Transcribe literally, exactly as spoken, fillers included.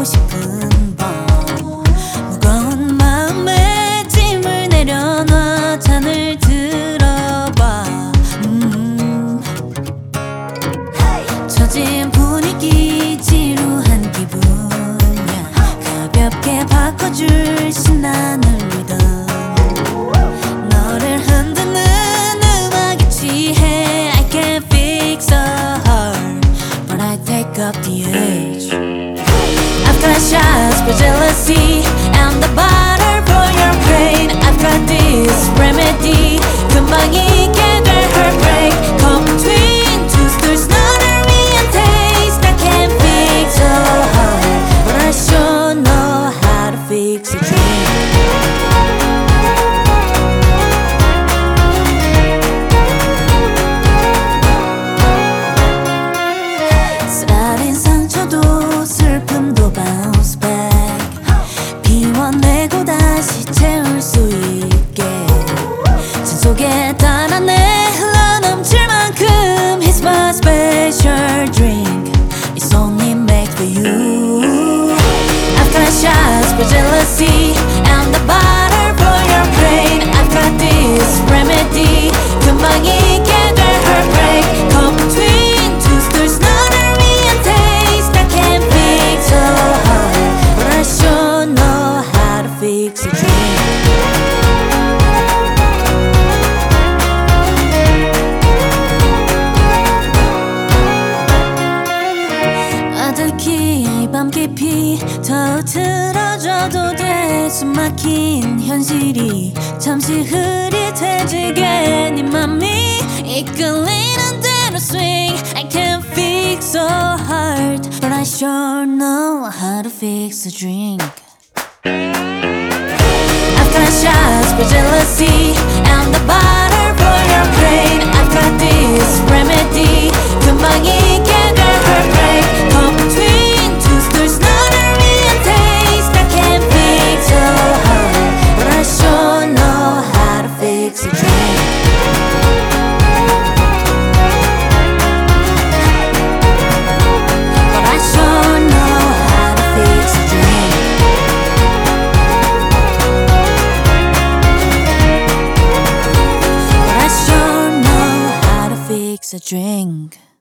싶은 밤 무거운 마음에 짐을 내려놔 잔을 들어봐. 음. 처진 분위기 지루한 기분이야. 가볍게 바꿔줄 신나는 리듬. 너를 흔드는 음악에 취해. I can't fix a heart but I take up the edge. I've got shots for jealousy and the butter for your pain. I've got this remedy. 금방 잊게 될 heartbreak. Come between two stools 너를 위한 taste. I can't fix a heart but I sure know how to fix a dream. 쌓인 상처도 슬픔도 bounce back. 비워내고 다시 채울 수 있게 잔 속에 달아내 흘러넘칠 만큼. It's my special drink. It's only made for you. I've got shots for jealousy and the butter for your pain. I've got this remedy. 금방 잊게 될 heartbreak. Come between two stools 너를 위한 taste. I can't fix a heart but I sure know how to fix a dream. 아득히 밤 깊이 더 틀어져도 돼. 숨막힌 현실이 잠시 흐릿해지게 네 맘이 이끌리는 대로 swing. I can't fix a heart but I sure know how to fix a drink. I've got shots for jealousy and the butter for your pain. I've got this remedy. 금방 잊게 될 heartbreak. Come between two stools 너를 위한 taste. I can't fix a heart but I sure know how to fix a dream. But I sure know how to fix a dream. But I sure know how to fix a drink.